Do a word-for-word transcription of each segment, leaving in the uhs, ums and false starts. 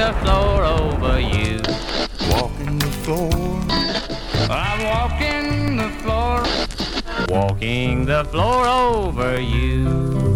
the floor over you. Walking the floor. I'm walking the floor. Walking the floor over you.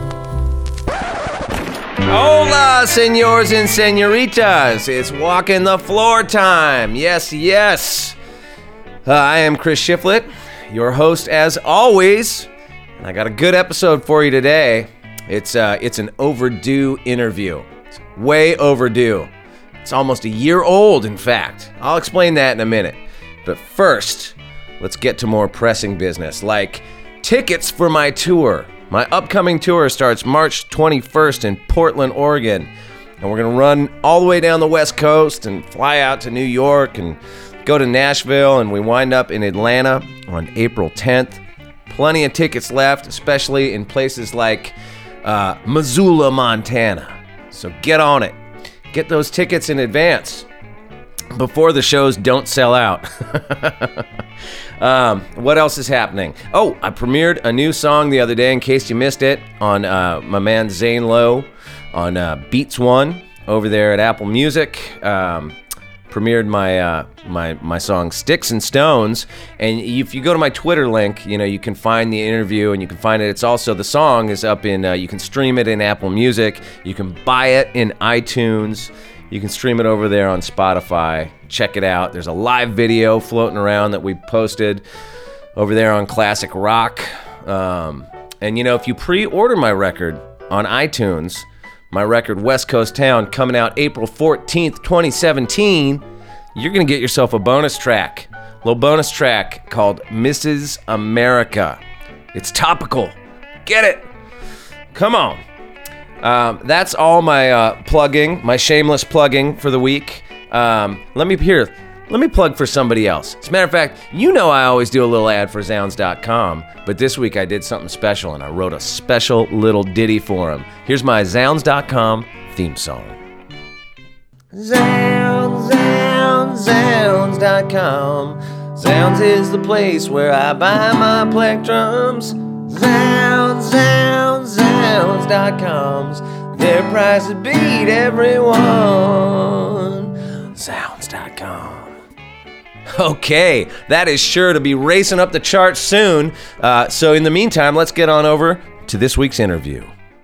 Hola, senors and senoritas. It's walking the floor time. Yes, yes. Uh, I am Chris Shiflett, your host as always. And I got a good episode for you today. It's uh, it's an overdue interview. It's way overdue. It's almost a year old, in fact. I'll explain that in a minute. But first, let's get to more pressing business, like tickets for my tour. My upcoming tour starts March twenty-first in Portland, Oregon. And we're going to run all the way down the West Coast and fly out to New York and go to Nashville, and we wind up in Atlanta on April tenth. Plenty of tickets left, especially in places like uh, Missoula, Montana. So get on it. Get those tickets in advance before the shows don't sell out. um, what else is happening? Oh, I premiered a new song the other day, in case you missed it, on uh, my man Zane Lowe on uh, Beats One over there at Apple Music. Um, premiered my uh, my my song Sticks and Stones, and if you go to my Twitter link, you know, you can find the interview and you can find it. It's also, the song is up in, uh, you can stream it in Apple Music, you can buy it in iTunes, you can stream it over there on Spotify. Check it out. There's a live video floating around that we posted over there on Classic Rock. Um, and you know, if you pre-order my record on iTunes, my record West Coast Town, coming out April fourteenth, twenty seventeen, you're going to get yourself a bonus track. A little bonus track called Missus America. It's topical. Get it. Come on. Um, that's all my uh, plugging, my shameless plugging for the week. Um, let me here. Let me plug for somebody else. As a matter of fact, you know I always do a little ad for Zounds dot com, but this week I did something special, and I wrote a special little ditty for him. Here's my Zounds dot com theme song. Zounds, Zounds, Zounds dot com. Zounds is the place where I buy my plectrums. Zounds, Zounds, Zounds dot com's. Their prices beat everyone. Zounds dot com. Okay, that is sure to be racing up the charts soon. Uh, so in the meantime, let's get on over to this week's interview.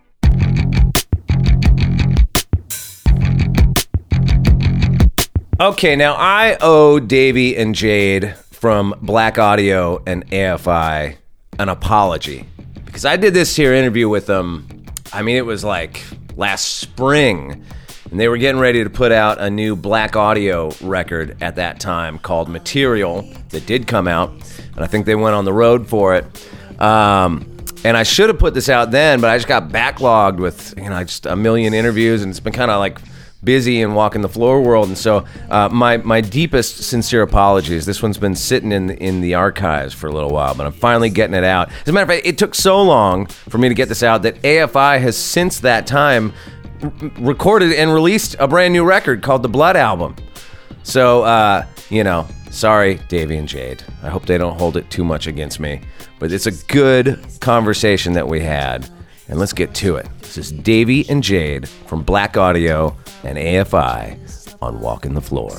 Okay, now I owe Davey and Jade from Black Audio and A F I an apology, because I did this here interview with them. I mean, it was like last spring. And they were getting ready to put out a new Black Audio record at that time called Material that did come out. And I think they went on the road for it. Um, and I should have put this out then, but I just got backlogged with, you know, just a million interviews. And it's been kind of like busy in walking the floor world. And so uh, my my deepest sincere apologies. This one's been sitting in, in the archives for a little while, but I'm finally getting it out. As a matter of fact, it took so long for me to get this out that A F I has since that time recorded and released a brand new record called The Blood Album. So, uh, you know, sorry, Davey and Jade. I hope they don't hold it too much against me. But it's a good conversation that we had. And let's get to it. This is Davey and Jade from Black Audio and A F I on Walking the Floor.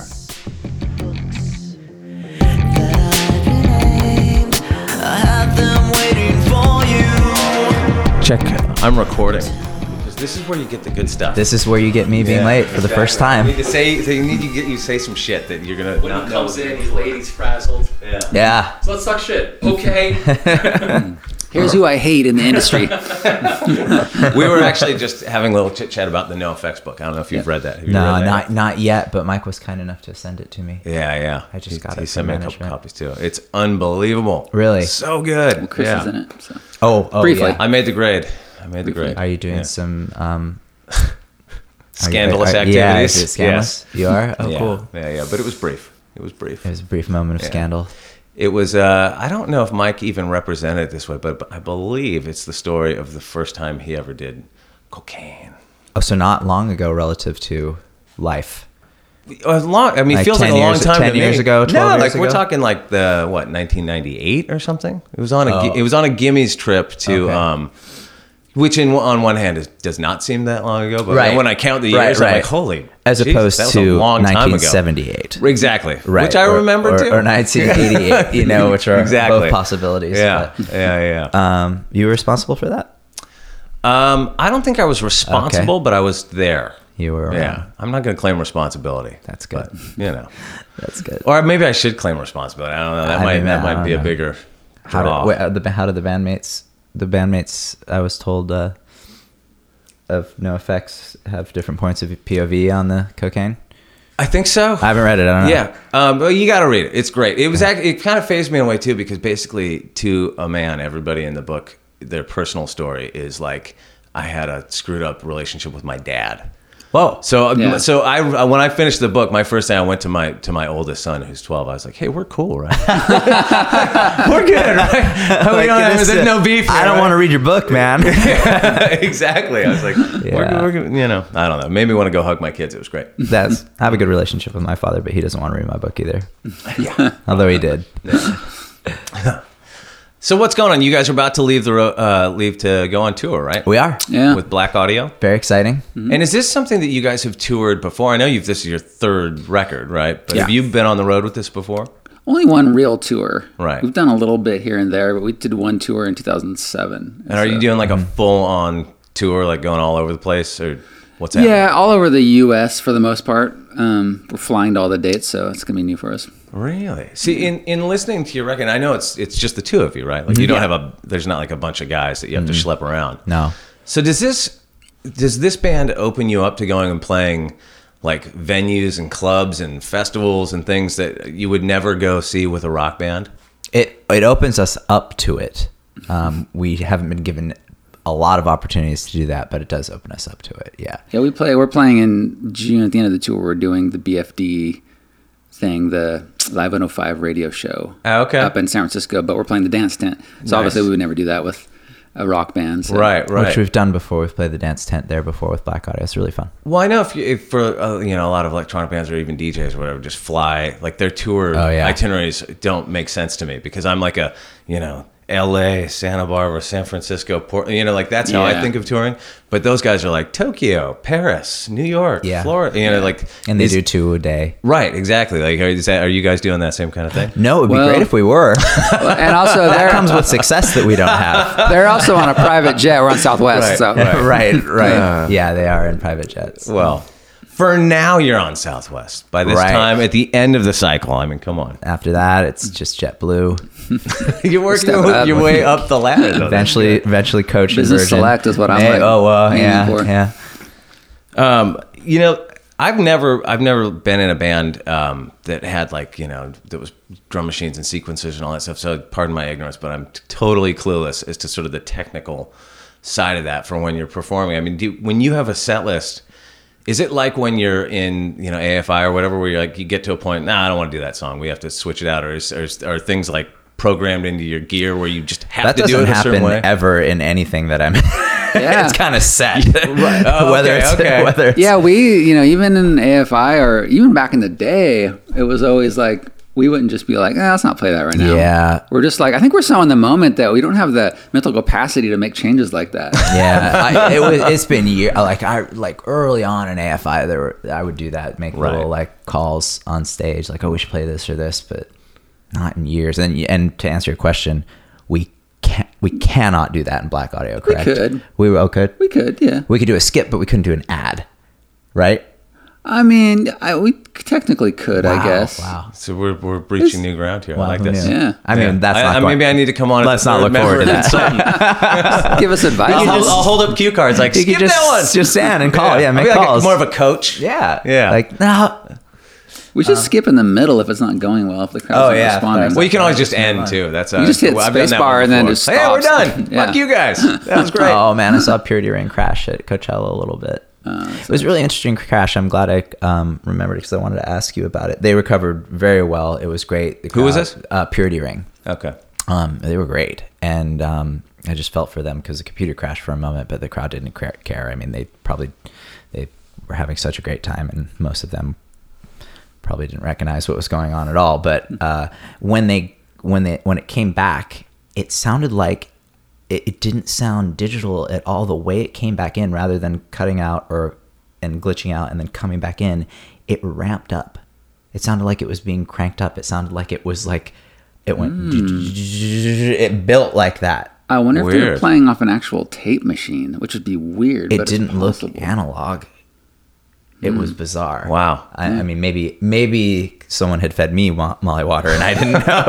Check. I'm recording. This is where you get the good stuff. This is where you get me being yeah, late for exactly. the first time. You need to say, so you need to get you say some shit that you're gonna. When not he comes know. in, he's late, he's frazzled. Yeah. Yeah. So let's talk shit. Okay. Here's who I hate in the industry. We were actually just having a little chit chat about the NoFX book. I don't know if you've read that. Have you No, read that not yet? not yet. But Mike was kind enough to send it to me. Yeah, yeah. I just he, got he it sent from me a couple management. copies too. It's unbelievable. Really? So good. Well, Chris yeah. is in it. So. Oh, oh Briefly. yeah. I made the grade. I made the grade. Are you doing Yeah. some um, Scandalous are, are, activities? Yeah, is it scandalous? Yes. You are? Oh, yeah. cool. Yeah, yeah. But it was brief. It was brief. It was a brief moment of Yeah. scandal. It was, uh, I don't know if Mike even represented it this way, but I believe it's the story of the first time he ever did cocaine. Oh, so not long ago relative to life. A long, I mean, it Like feels like a ten long years- time ten to years me. ago, twelve no, years like we're ago? talking like the, what, nineteen ninety-eight or something? It was on a, Oh. it was on a Gimme's trip to Okay. um, Which, in on one hand, is, does not seem that long ago, but Right. when I count the Right, years, I'm right. like, holy, As Jesus, opposed that was a to long time ago. nineteen seventy-eight. Exactly, Right. which I or, remember or, too, or nineteen eighty-eight, you know, which are Exactly. both possibilities. Yeah, but, yeah, yeah. um, you were responsible for that? Um, I don't think I was responsible, Okay. but I was there. You were around. Yeah, I'm not going to claim responsibility. That's good. But, you know, That's good. or maybe I should claim responsibility. I don't know. That I might mean, that I might don't be a know. bigger How draw. did, wait, uh, the, how did the bandmates, the bandmates, I was told, uh, of NoFX have different points of P O V on the cocaine? I think so. I haven't read it. I don't know. Yeah, um, but you got to read it. It's great. It was actually, it kind of phased me in a way too, because basically, to a man, everybody in the book, their personal story is like, I had a screwed up relationship with my dad. Whoa. So, um, Yeah. so I when I finished the book, my first day I went to my to my oldest son, who's twelve. I was like, "Hey, we're cool, right? We're good, right? we Like, don't have, this, there's uh, no beef. I here, don't right?" want to read your book, man. Exactly. I was like, Yeah. we're, we're, good, you know, I don't know. Made me want to go hug my kids. It was great. That's I have a good relationship with my father, but he doesn't want to read my book either. Yeah. Although he did. So what's going on? You guys are about to leave the ro- uh, leave to go on tour, right? We are. Yeah. With Black Audio. Very exciting. And is this something that you guys have toured before? I know you've this is your third record, right? But Yeah. have you been on the road with this before? Only one real tour. Right. We've done a little bit here and there, but we did one tour in two thousand seven. And are you So- doing like a Mm-hmm. full on tour, like going all over the place, or what's happening? Yeah, all over the U S for the most part. Um, we're flying to all the dates, so it's gonna be new for us. Really? See, in, in listening to your record, I know it's it's just the two of you, right? Like you don't have a there's not like a bunch of guys that you have to schlep around. No. So does this does this band open you up to going and playing like venues and clubs and festivals and things that you would never go see with a rock band? It it opens us up to it. Um, we haven't been given a lot of opportunities to do that, but it does open us up to it. Yeah. Yeah, we play. We're playing in June at the end of the tour. We're doing the B F D thing, the Live one oh five radio show. Ah, okay. Up in San Francisco, but we're playing the dance tent. So obviously we would never do that with a rock band. So. Right, right. Which we've done before. We've played the dance tent there before with Black Audio. It's really fun. Well, I know if, you, if for uh, you know a lot of electronic bands or even D Js or whatever, just fly like their tour Oh, yeah. itineraries don't make sense to me because I'm like a you know L A, Santa Barbara, San Francisco, Portland. You know, like that's how I Yeah. think of touring. But those guys are like Tokyo, Paris, New York, Yeah. Florida. You know, like And they is- do two a day. right, exactly. Like, are, is that, are you guys doing that same kind of thing? No, it'd be Well- great if we were. And also that they're comes with success that we don't have. they're also on a private jet. We're on Southwest. Right, So right. right, right. yeah, they are in private jets. Well, for now, you're on Southwest. By this Right. time, at the end of the cycle, I mean, come on, After that, it's just JetBlue. you're working Step your, up. your way up the ladder. though. Eventually, eventually, coach Business Virgin. Select is what I'm Hey, like Oh, uh, aiming yeah, for. yeah. Um, you know, I've never, I've never been in a band um, that had like, you know, that was drum machines and sequencers and all that stuff. So, pardon my ignorance, but I'm t- totally clueless as to sort of the technical side of that for when you're performing. I mean, do, when you have a set list, is it like when you're in, you know, A F I or whatever, where you're like, you get to a point, nah, I don't want to do that song. We have to switch it out, or is, or is, are things like programmed into your gear where you just have That to do doesn't it a certain happen way? ever in anything that I'm in. Yeah. It's kind of set. Oh, whether okay, it's okay. whether it's Yeah, we, you know, even in A F I or even back in the day, it was always like, we wouldn't just be like, eh, let's not play that right now. Yeah. We're just like, I think we're so in the moment that we don't have the mental capacity to make changes like that. Yeah, I, it was. It's been year. Like I like early on in A F I, there were I would do that, make Right. little like calls on stage, like, oh, we should play this or this, but not in years. And and to answer your question, we can we cannot do that in Black Audio. Correct? could. We well, could. We could, yeah. We could do a skip, but we couldn't do an ad, right? I mean, I, we technically could, I Wow, guess. Wow. So we're, we're breaching new ground here. I Wow, like who this. knew? Yeah. I mean, Yeah. that's I, not. I, going- maybe I need to come on. as Let's the not third look forward member to and insult. Give us advice. I'll, You I'll, just- I'll hold up cue cards like You skip could just that one. just stand and call. Yeah, I'll make be like calls. a, more of a coach. yeah, Yeah. Like no. we should skip in the middle if it's not going well, if the crowd's Oh, not yeah, responding. that's- Well, you can always just Just move end on. too. That's uh, You just hit well, I've done that spacebar one and then before. just Hey, we're stops. done. Yeah. Fuck you guys. That was great. Oh man, I saw Purity Ring crash at Coachella a little bit. It was a really interesting crash. I'm glad I um, remembered because I wanted to ask you about it. They recovered very well. It was great. The Who was crowd- this? Uh, Purity Ring. Okay. Um, they were great, and um, I just felt for them because the computer crashed for a moment, but the crowd didn't cra- care. I mean, they probably they were having such a great time, and most of them probably didn't recognize what was going on at all. But uh, when they when they when it came back, it sounded like it, it didn't sound digital at all. The way it came back in, rather than cutting out or and glitching out and then coming back in, it ramped up. It sounded like it was being cranked up. It sounded like it was like it went. Mm. It built like that. I wonder if they were Weird. playing off an actual tape machine, which would be weird. It but it's didn't look possible. analog. It was bizarre. Wow. I, I mean, maybe maybe someone had fed me mo- Molly water and I didn't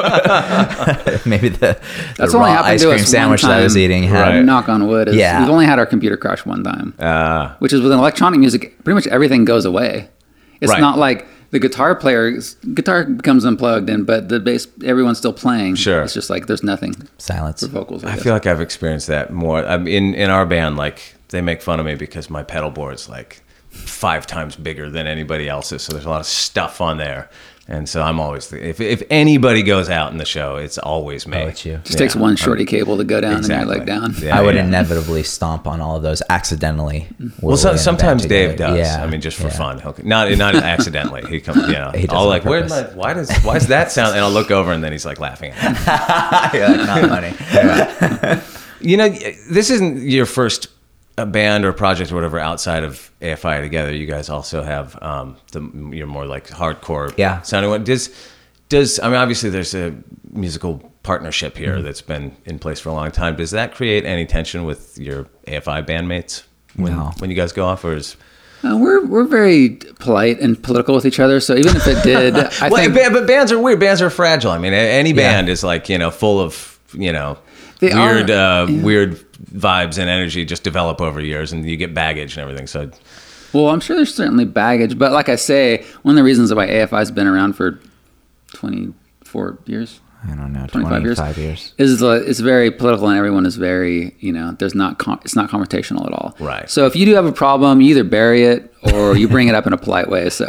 know. Maybe the, the That's only raw happened ice to cream us sandwich one that I was time. eating had. Right. Knock on wood. Is Yeah. We've only had our computer crash one time, Uh, which is with electronic music. Pretty much everything goes away. It's Right. not like the guitar player's guitar becomes unplugged, and but the bass, everyone's still playing. Sure. It's just like there's nothing Silence. for vocals. I, I guess. feel like I've experienced that more. I'm in in our band. Like they make fun of me because my pedal board's like five times bigger than anybody else's. So there's a lot of stuff on there, and so I'm always the, if if anybody goes out in the show, it's always me. Oh, it's you. just takes one shorty cable to go down Exactly. and you're like down. Yeah, I would yeah. inevitably stomp on all of those accidentally. Well, so, Willie and sometimes Ben Dave together. does. Yeah, I mean, just for yeah. fun. He'll, not not accidentally. He comes, you know. He does I'll it on like, where's my? purpose. Why does? Why does that sound? And I'll look over, and then he's like laughing at me. You're like, not funny. You know, this isn't your first uh, band or project or whatever outside of A F I together. You guys also have um, the you're more like hardcore Yeah. sounding one. Does does I mean obviously there's a musical partnership here that's been in place for a long time. Does that create any tension with your A F I bandmates when No. when you guys go off, or is Uh, we're we're very polite and political with each other. So even if it did, I well, think ba- but bands are weird. Bands are fragile. I mean, a- any Yeah. band is like you know full of you know They weird are, uh, yeah. weird vibes and energy just develop over years, and you get baggage and everything. So Well, I'm sure there's certainly baggage, but like I say, one of the reasons why A F I's been around for twenty-four years I don't know, twenty-five years, twenty-five years. is the, it's very political and everyone is very, you know, there's not con- it's not confrontational at all. Right. So if you do have a problem, you either bury it or you bring it up in a polite way. So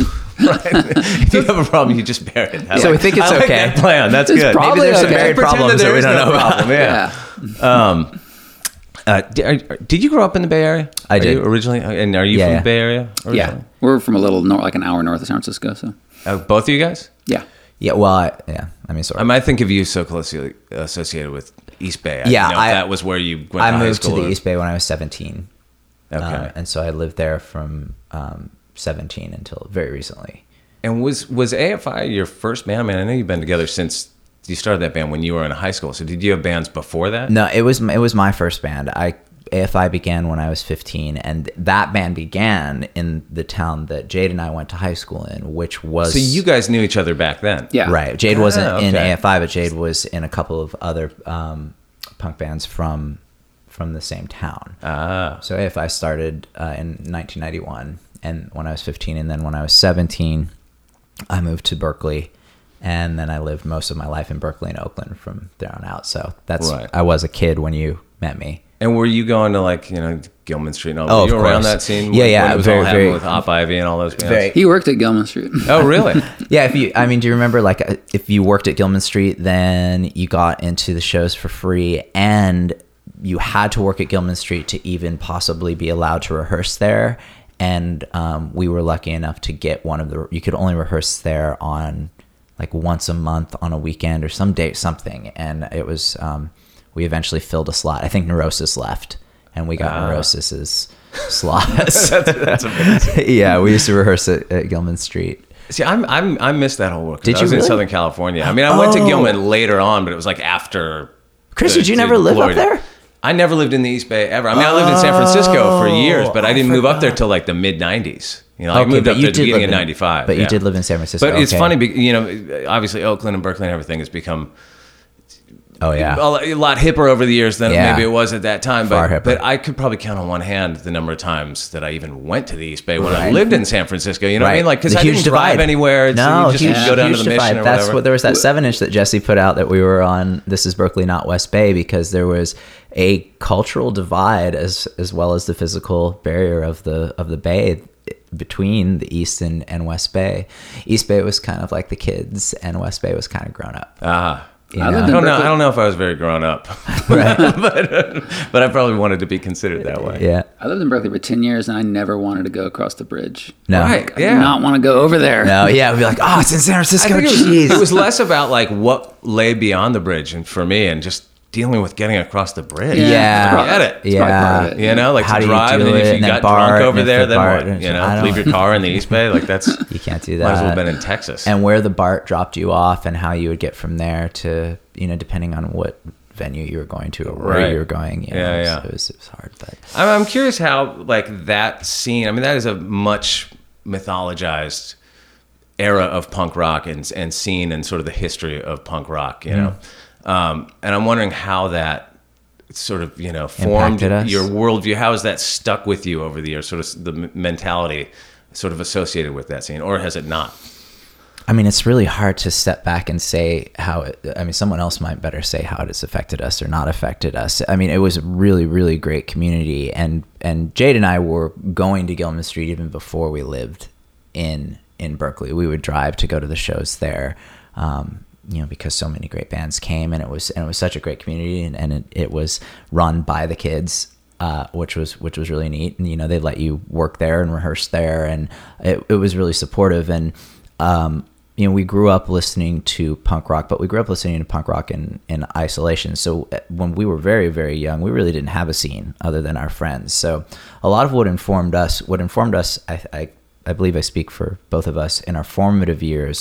if you have a problem, you just bear it. I So we think it's I like okay. that plan. That's It's good. probably Maybe there's some okay. buried Pretend problems that that there we is don't no know about. Yeah. yeah. Um, uh, did, are, did you grow up in the Bay Area? I Are did. you originally, and are you Yeah, from yeah. the Bay Area? Yeah. Originally? We're from a little north, like an hour north of San Francisco. So Uh, both of you guys? yeah. Yeah, well, I, yeah. I mean, sort I of. mean, I think of you so closely associated with East Bay. I Yeah, didn't know if I- that was where you went I to high moved to school. the or- East Bay when I was seventeen. Okay. Um, and so I lived there from um, seventeen until very recently. And was was A F I your first band? I mean, I know you've been together since you started that band when you were in high school. So did you have bands before that? No, it was it was my first band. I A F I began when I was fifteen, and that band began in the town that Jade and I went to high school in, which was So you guys knew each other back then? Yeah. right. Jade Ah, wasn't in okay. A F I, but Jade was in a couple of other um, punk bands from from the same town. Ah. So A F I started uh, in nineteen ninety-one, and when I was fifteen, and then when I was seventeen, I moved to Berkeley, and then I lived most of my life in Berkeley and Oakland from there on out. So that's Right. I was a kid when you met me. And were you going to like, you know, Gilman Street and all that? Oh, Were you of around course. that scene? Yeah, when, yeah, When it was very, all happening very- with Op Ivy and all those bands? Very- He worked at Gilman Street. Oh, really? Yeah, if you, I mean, do you remember like uh, if you worked at Gilman Street, then you got into the shows for free, and you had to work at Gilman Street to even possibly be allowed to rehearse there. And um, we were lucky enough to get one of the. You could only rehearse there on like once a month on a weekend or some day, something. And it was. Um, we eventually filled a slot. I think Neurosis left, and we got Ah. Neurosis's slots. that's, that's amazing. Yeah, we used to rehearse at, at Gilman Street. See, I'm, I'm, I missed that whole work. Did I you was in really? Southern California. I mean, I went to Oh. Gilman later on, but it was like after. Chris, the- did you the never live glory- up there? I never lived in the East Bay ever. I mean, I lived in San Francisco for years, but I I didn't move up there forgot. till like the mid nineties. You know, I Okay, moved but up you there at the did beginning of live in- ninety-five. but you yeah. did live in San Francisco. But it's okay. funny, be- you know, obviously Oakland and Berkeley and everything has become Oh yeah. a lot- a lot hipper over the years than Yeah. maybe it was at that time. Far But, hipper. but I could probably count on one hand the number of times that I even went to the East Bay when I Right. lived in San Francisco. You know what I Right. mean? Like, because The I huge didn't drive divide. anywhere. so No, you just huge, go down huge to the divide. mission or That's whatever. what there was that seven inch that Jesse put out that we were on. This is Berkeley, not West Bay, because there was a cultural divide as as well as the physical barrier of the of the Bay between the East and, and West Bay. East Bay was kind of like the kids, and West Bay was kind of grown up. Ah. You I know? lived I in don't know. Berkeley. I don't know if I was very grown up, Right. but uh, but I probably wanted to be considered that way. Yeah. I lived in Berkeley for ten years and I never wanted to go across the bridge. No. Right. I Yeah. did not want to go over there. No. Yeah. We'd be like, oh, it's in San I Francisco. think it was, Jeez. it was less about like what lay beyond the bridge, and for me, and just dealing with getting across the bridge. Yeah. Forget it. It's probably part Yeah. of it. You know, like How to do you drive, do and if it? you And then got BART, drunk over and if there, the then BART- what? You I know, don't- leave your car in the East Bay. Like that's You can't do might as well that. have been in Texas. And where the BART dropped you off and how you would get from there to, you know, depending on what venue you were going to or where Right. you were going. You know, Yeah, yeah. So it was, it was hard, but I'm, I'm curious how like that scene. I mean, that is a much mythologized era of punk rock and and scene and sort of the history of punk rock. You know, um, and I'm wondering how that sort of you know formed Impacted us? your worldview. How has that stuck with you over the years? Sort of the m- mentality sort of associated with that scene, or has it not? I mean, it's really hard to step back and say how it, I mean, someone else might better say how it has affected us or not affected us. I mean, it was a really, really great community. And, and Jade and I were going to Gilman Street even before we lived in, in Berkeley. We would drive to go to the shows there, um, you know, because so many great bands came, and it was, and it was such a great community, and, and it, it was run by the kids. Uh, which was which was really neat, and you know, they let you work there and rehearse there, and it, it was really supportive. And um, you know, we grew up listening to punk rock, but we grew up listening to punk rock in, in isolation. So when we were very, very young, we really didn't have a scene other than our friends. So a lot of what informed us, what informed us, I, I, I believe I speak for both of us, in our formative years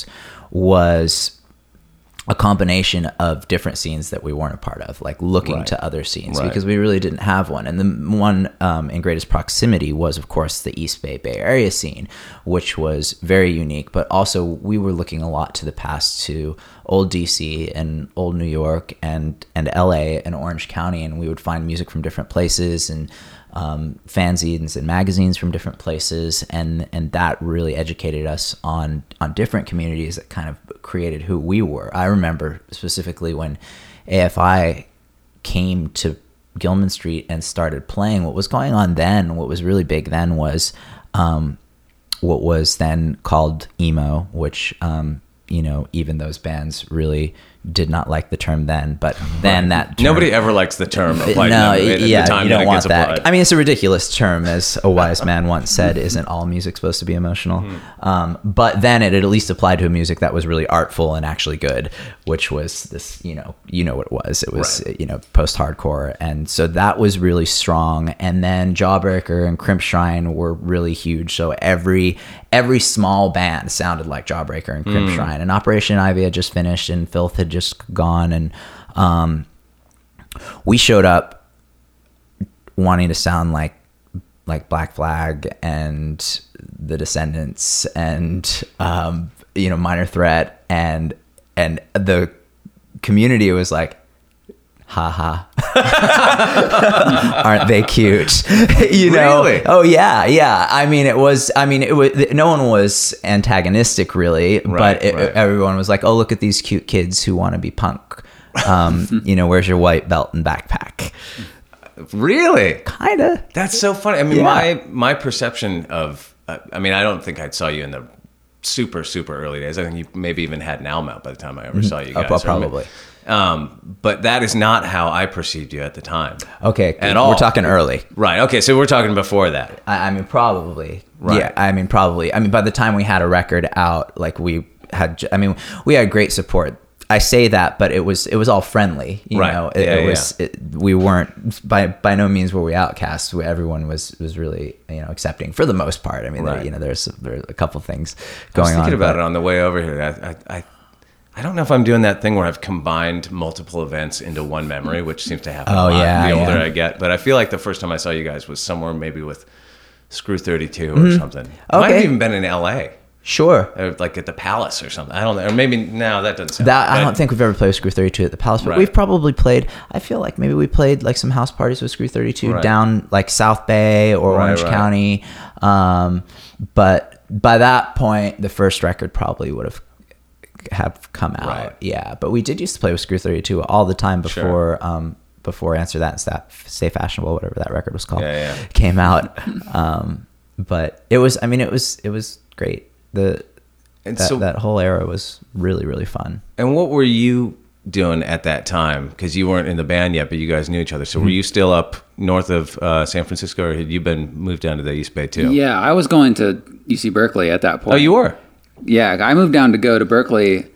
was a combination of different scenes that we weren't a part of, like looking Right. to other scenes, Right. because we really didn't have one. And the one um, in greatest proximity was, of course, the East Bay Bay Area scene, which was very unique. But also, we were looking a lot to the past, to old D C and old New York and and L A and Orange County, and we would find music from different places and um, fanzines and magazines from different places, and and that really educated us on on different communities that kind of created who we were. I remember specifically when A F I came to Gilman Street and started playing. What was going on then, what was really big then, was um, what was then called emo, which um, you know, even those bands really did not like the term then, but then that term, Nobody ever likes the term applied no, to them at yeah, the time you that don't it want gets that. applied. I mean, it's a ridiculous term, as a wise man once said. Isn't all music supposed to be emotional? Hmm. Um, but then it at least applied to a music that was really artful and actually good, which was this, you know, you know what it was. It was, Right. you know, post-hardcore, and so that was really strong. And then Jawbreaker and Crimpshrine were really huge. So every every small band sounded like Jawbreaker and Crimpshrine, and Operation Ivy had just finished, and Filth had just gone. And um, we showed up wanting to sound like like Black Flag and the Descendants and um, you know, Minor Threat, and and the community was like, ha ha, aren't they cute? You know? Really? Oh yeah, yeah. I mean, it was. I mean, it was. No one was antagonistic really, Right, but it, right. everyone was like, oh, look at these cute kids who want to be punk. Um, you know, where's your white belt and backpack? Really? Kinda. That's so funny. I mean, Yeah. my my perception of, uh, I mean, I don't think I saw you in the super super early days. I think you maybe even had an album out by the time I ever saw you Oh, guys. well, probably. Um, but that is not how I perceived you at the time. Okay, At we're all. talking early. Right. Okay. So we're talking before that. I, I mean, probably. Right. Yeah. I mean, probably. I mean, by the time we had a record out, like we had, j- I mean, we had great support. I say that, but it was it was all friendly. You Right. know, it, Yeah, it yeah. was. It, we weren't by by no means were we outcasts. We, everyone was was really, you know, accepting for the most part. I mean, there, Right. you know, there's there's a couple things I was going thinking on. about but- it on the way over here. I, I, I, I don't know if I'm doing that thing where I've combined multiple events into one memory, which seems to happen Oh, a lot yeah, the older yeah. I get. But I feel like the first time I saw you guys was somewhere maybe with Screw thirty-two or something. It might have Mm-hmm. Okay. even been in L A, Sure. or like at the Palace or something. I don't know. Or maybe, no, that doesn't sound That I but- don't think we've ever played with Screw thirty-two at the Palace, but Right. we've probably played. I feel like maybe we played like some house parties with Screw thirty-two Right. down like South Bay or Right, Orange right. County. Um, but by that point, the first record probably would have have come out. Right. Yeah, but we did used to play with Screw thirty-two all the time Sure. before um, before Answer That and Stay, Stay Fashionable, whatever that record was called, Yeah, yeah. came out. um, but it was. I mean, it was it was great. The And that, so, that whole era was really really fun. and what were you doing at that time? Because you weren't in the band yet, but you guys knew each other. Mm-hmm. So were you still up north of uh, San Francisco, or had you been moved down to the East Bay too? Yeah, I was going to U C Berkeley at that point. Oh, you were? Yeah, I moved down to go to Berkeley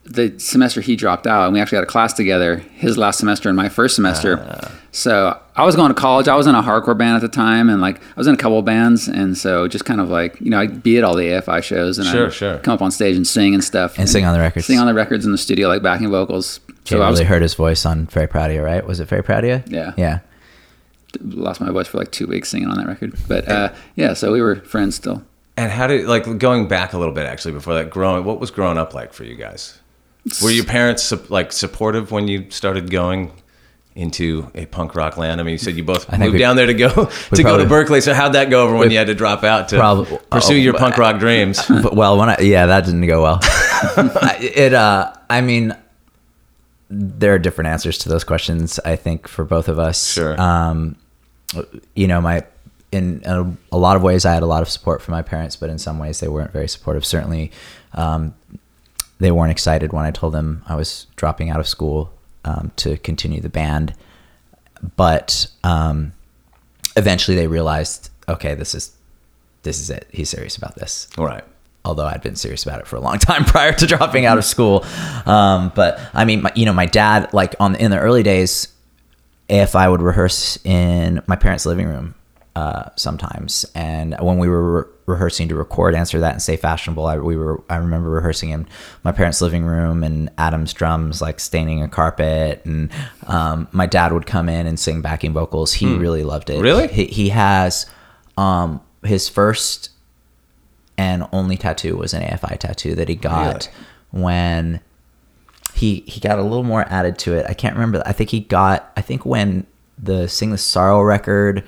the semester he dropped out, and we actually had a class together, his last semester and my first semester. Uh. So I was going to college. I was in a hardcore band at the time, and like I was in a couple of bands, and so just kind of like, you know, I'd be at all the A F I shows, and Sure, I'd sure. come up on stage and sing and stuff. And, and sing on the records. Sing on the records in the studio, like backing vocals. Jay so I was, really heard his voice on Very Proud of You, right? Was it Very Proud of You? Yeah. Yeah. Lost my voice for like two weeks singing on that record. But uh, yeah, so we were friends still. And how did, like, going back a little bit actually before that, growing, what was growing up like for you guys? Were your parents sup- like supportive when you started going into a punk rock land? I mean, you said you both moved we, down there to go to probably, go to Berkeley. So how'd that go over when we, you had to drop out to probably, pursue oh, your punk rock dreams? But, well, when I, yeah, that didn't go well. it, uh, I mean, there are different answers to those questions, I think, for both of us. Sure. Um, you know, my in a, a lot of ways, I had a lot of support from my parents, but in some ways, they weren't very supportive. Certainly, um, they weren't excited when I told them I was dropping out of school um, to continue the band. But um, eventually, they realized, okay, this is this is it. He's serious about this. All right. Although I'd been serious about it for a long time prior to dropping out of school. Um, but I mean, my, you know, my dad, like on in the early days, if I would rehearse in my parents' living room uh, sometimes, and when we were re- rehearsing to record Answer That and Stay Fashionable, I, we were I remember rehearsing in my parents' living room, and Adam's drums like staining a carpet, and um, my dad would come in and sing backing vocals. He hmm. really loved it. Really? He, he has um, his first and only tattoo was an A F I tattoo that he got really? when he he got a little more added to it. I can't remember. I think he got, I think when the Sing the Sorrow record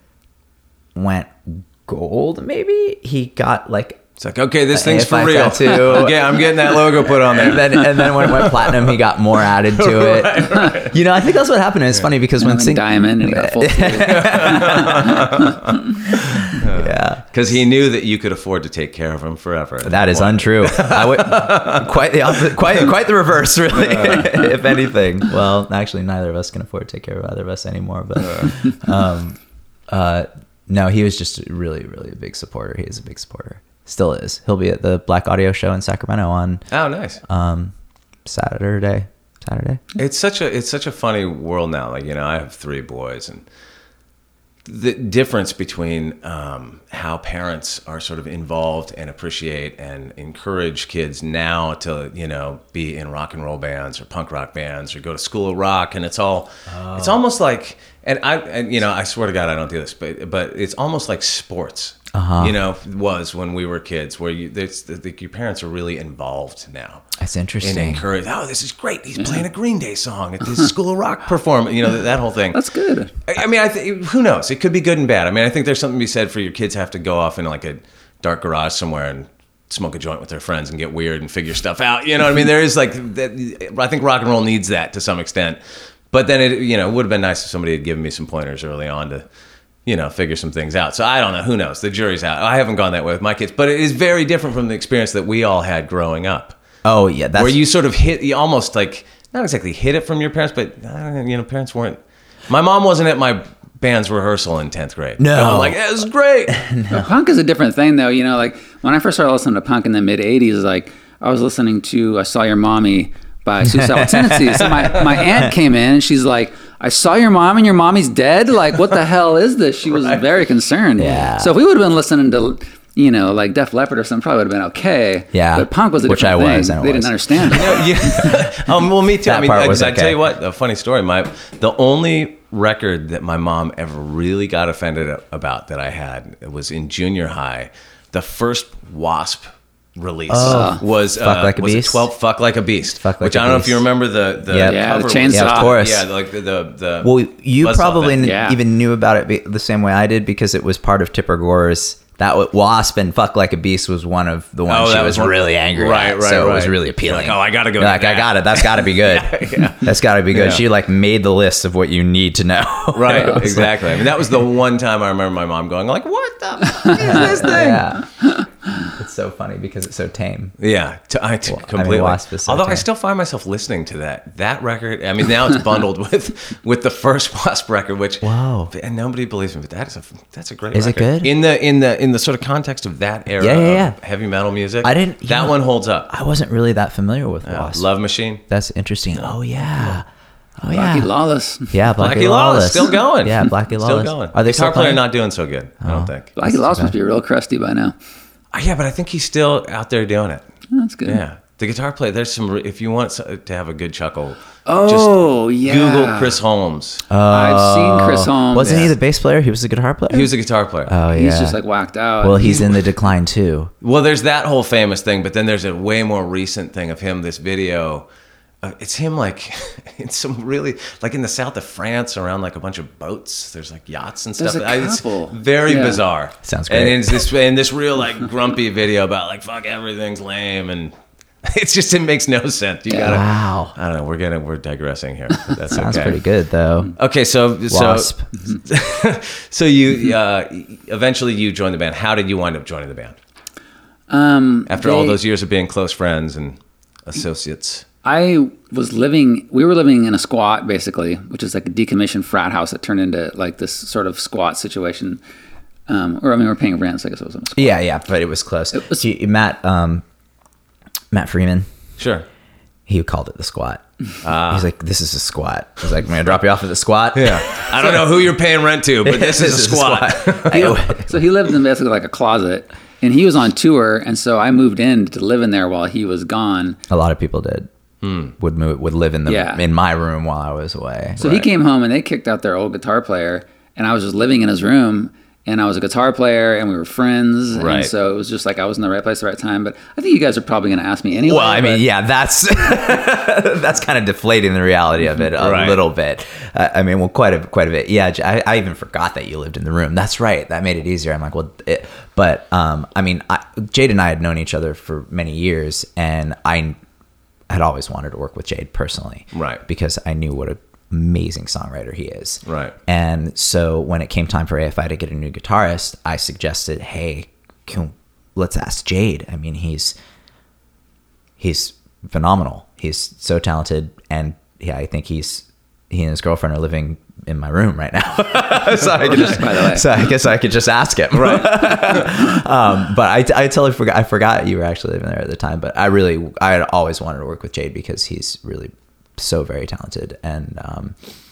went gold, maybe, he got like, it's like, okay, this thing's A F I for real. Tattoo. Yeah, I'm getting that logo put on there. And then, and then when it went platinum, he got more added to it. Right, right. You know, I think that's what happened. It's yeah. funny because and when Sing Diamond and he got full yeah, because he knew that you could afford to take care of him forever. That is untrue. I would quite the opposite, quite quite the reverse, really. If anything, well, actually, neither of us can afford to take care of either of us anymore. But um, uh, no, he was just really, really a big supporter. He is a big supporter. Still is. He'll be at the Black Audio show in Sacramento on oh nice um Saturday. Saturday. It's such a it's such a funny world now. Like, you know, I have three boys, and the difference between um, how parents are sort of involved and appreciate and encourage kids now to, you know, be in rock and roll bands or punk rock bands or go to School of Rock, and it's all oh. it's almost like, and I and you know, I swear to God I don't do this, but but it's almost like sports. Uh-huh. You know, was when we were kids, where you, there's, the, your parents are really involved now. That's interesting. And encourage, oh, this is great. He's yeah. playing a Green Day song at this School of Rock performance. You know, that, that whole thing. That's good. I, I mean, I think who knows? It could be good and bad. I mean, I think there's something to be said for your kids have to go off in like a dark garage somewhere and smoke a joint with their friends and get weird and figure stuff out. You know what I mean? There is like that. I think rock and roll needs that to some extent. But then it, you know, it would have been nice if somebody had given me some pointers early on to, you know, figure some things out. So I don't know. Who knows? The jury's out. I haven't gone that way with my kids, but it is very different from the experience that we all had growing up. Oh yeah, that's where you sort of hit, you almost like not exactly hit it from your parents, but uh, you know, parents weren't. My mom wasn't at my band's rehearsal in tenth grade. No, I'm like, it was great. No. Punk is a different thing, though. You know, like when I first started listening to punk in the mid eighties, like I was listening to "I Saw Your Mommy" by Suicidal Tendencies. So my my aunt came in and she's like, I saw your mom and your mommy's dead? Like, what the hell is this? She was right. very concerned. Yeah. So if we would have been listening to, you know, like Def Leppard or something, probably would have been okay. Yeah. But punk was a Which different I was, thing. I they was. didn't understand it. yeah. um, well, me too. That I mean, part I, was I okay. tell you what, a funny story. My The only record that my mom ever really got offended about that I had was in junior high. The first Wasp release oh, was Fuck uh, Like a was Beast? It twelve Fuck Like a Beast, Fuck Like which a I don't know Beast. if you remember the the Yep. yeah, cover the chainsaw. Yeah, of course. Yeah, like the the, the well, you Buzz probably Off n- Yeah. even knew about it be- the same way I did because it was part of Tipper Gore's. That w- Wasp and Fuck Like a Beast was one of the ones Oh, she that was was one- really angry Right, at. right, so it was right. really appealing. You're like, oh, I gotta go You're get like, I that. got it. That's got to be good. yeah, yeah. That's got to be good. Yeah. She like made the list of what you need to know. Right, It was exactly. I mean, that was the one time I remember my mom going like, "What the fuck is this thing?" Yeah. It's so funny because it's so tame. Yeah, to, I t- Well, I mean, completely. Wasp is so Although I tame. still find myself listening to that that record. I mean, now it's bundled with with the first Wasp record, which Whoa. and nobody believes me, but that is a that's a great. Is it record. good? in the in the in the sort of context of that era Yeah, yeah, yeah. of heavy metal music? I didn't- you That know, one holds up. I wasn't really that familiar with Yeah, Wasp. Love Machine. That's interesting. Oh yeah. Oh yeah. Blackie Lawless. Yeah, Blackie, Blackie Lawless still going. Yeah, Blackie Lawless. Still going. Are they Guitar still player playing? not doing so good? I don't think. Blackie Lawless must be real crusty by now. Uh, yeah, but I think he's still out there doing it. Oh, that's good. Yeah, the guitar player. There's some. re- If you want so- to have a good chuckle, Oh, just yeah. Google Chris Holmes. I've seen Chris Holmes. Wasn't he Yeah. the bass player? He was the guitar player. He was a guitar player. Oh yeah. He's just like whacked out. well, he's in the decline too. Well, there's that whole famous thing, but then there's a way more recent thing of him. This video, uh, it's him like in some really like in the south of France, around like a bunch of boats. There's like yachts and stuff. There's a I- it's couple. very Yeah. bizarre. Sounds And great. it's this and this real like grumpy video about like fuck everything's lame and. It's just it makes no sense. You gotta. Wow. I don't know. We're getting we're digressing here. But that's Sounds okay. pretty good though. Okay, so Wasp. so so you uh, eventually you joined the band. How did you wind up joining the band um, after all they- those years of being close friends and associates? I was living, we were living in a squat basically, which is like a decommissioned frat house that turned into like this sort of squat situation. Um, or I mean, we're paying rent, so I guess it was a squat. Yeah, yeah, but it was close. was- He- Matt, um, Matt Freeman, Sure. he called it the squat. He's like, "This is a squat." I was like, "I'm gonna drop you off at the squat." Yeah. I don't know who you're paying rent to, but this is a squat. So he lived in basically like a closet, and he was on tour, and so I moved in to live in there while he was gone. A lot of people did. Would move, would live in the Yeah. in my room while I was away. So he came home, and they kicked out their old guitar player, and I was just living in his room. And I was a guitar player, and we were friends. Right. And so it was just like I was in the right place at the right time. But I think you guys are probably going to ask me anyway. Well, I mean, but- yeah, that's that's kind of deflating the reality of it a Right. little bit. Uh, I mean, well, quite a quite a bit. Yeah, J- I, I even forgot that you lived in the room. That's right. That made it easier. I'm like, well, it, but um, I mean, I, Jade and I had known each other for many years, and I had always wanted to work with Jade personally, Right. Because I knew what a amazing songwriter he is. Right. And so when it came time for A F I to get a new guitarist, I suggested, hey, can, let's ask Jade. I mean, he's he's phenomenal. He's so talented, and yeah, I think he's he and his girlfriend are living in my room right now. so I could just, By the way. so I guess I could just ask him. Right. um, but I, I totally forgot. I forgot you were actually living there at the time. But I really, I had always wanted to work with Jade because he's really so very talented. And um,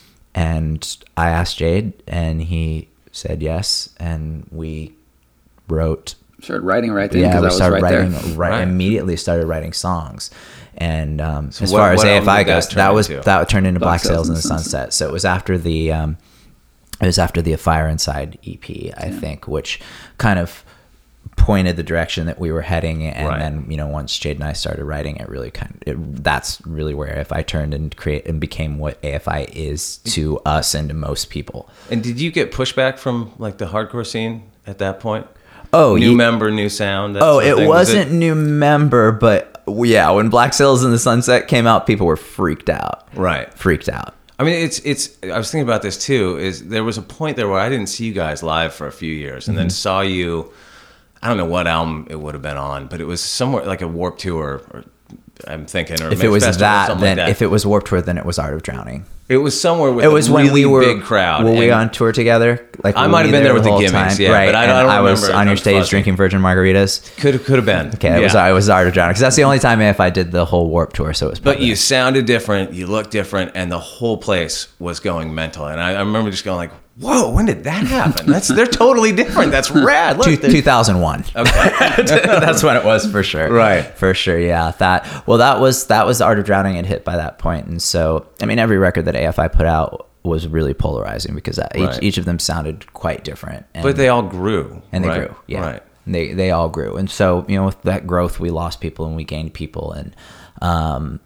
and I asked Jade, and he said yes, and we wrote. started writing right then Yeah, because we I was started right writing. there. Right, Right. immediately started writing songs, and um, as what- far as what album A F I did that goes, turn that was into? that turned into Black Black Sails in the Sunset. So it was after the um, it was after the Fire Inside E P, I think, which kind of pointed the direction that we were heading. And Right. then, you know, once Jade and I started writing, it really kind of it, that's really where A F I turned and create and became what A F I is to us and to most people. And did you get pushback from like the hardcore scene at that point? Oh, New ye- member, new sound. that Oh, sort of it thing? Was wasn't new member, but yeah, when Black Sails in the Sunset came out, people were freaked out. Right. Freaked out. I mean, it's it's. I was thinking about this too. Is there was a point there where I didn't see you guys live for a few years, and then saw you. I don't know what album it would have been on, but it was somewhere like a Warped Tour. Or I'm thinking, or If maybe it was festival or that, something then like that. if it was Warped Tour, then it was Art of Drowning. it was somewhere with It was a when really we were big crowd. Were we and- on tour together? Like I were might have we been there with the whole Gimmicks, time? yeah, right? but I- I and don't I was remember. on your I'm stage fuzzy. drinking Virgin Margaritas. Could could have been. Okay, it was Yeah. I was Art of Drowning because that's the only time if I did the whole Warped Tour. So it was. But probably- you sounded different, you looked different, and the whole place was going mental. And I, I remember just going like, "Whoa, when did that happen? That's they're totally different. That's rad." Look, Two, they're- two thousand one. Okay. That's when it was for sure. Right. For sure. Yeah. That, well, that was, that was Art of Drowning had hit by that point. And so, I mean, every record that A F I put out was really polarizing because that, Right. each, each of them sounded quite different. And, But they all grew. and they right? grew. Yeah. Right. They, they all grew. And so, you know, with that growth, we lost people and we gained people. And, um,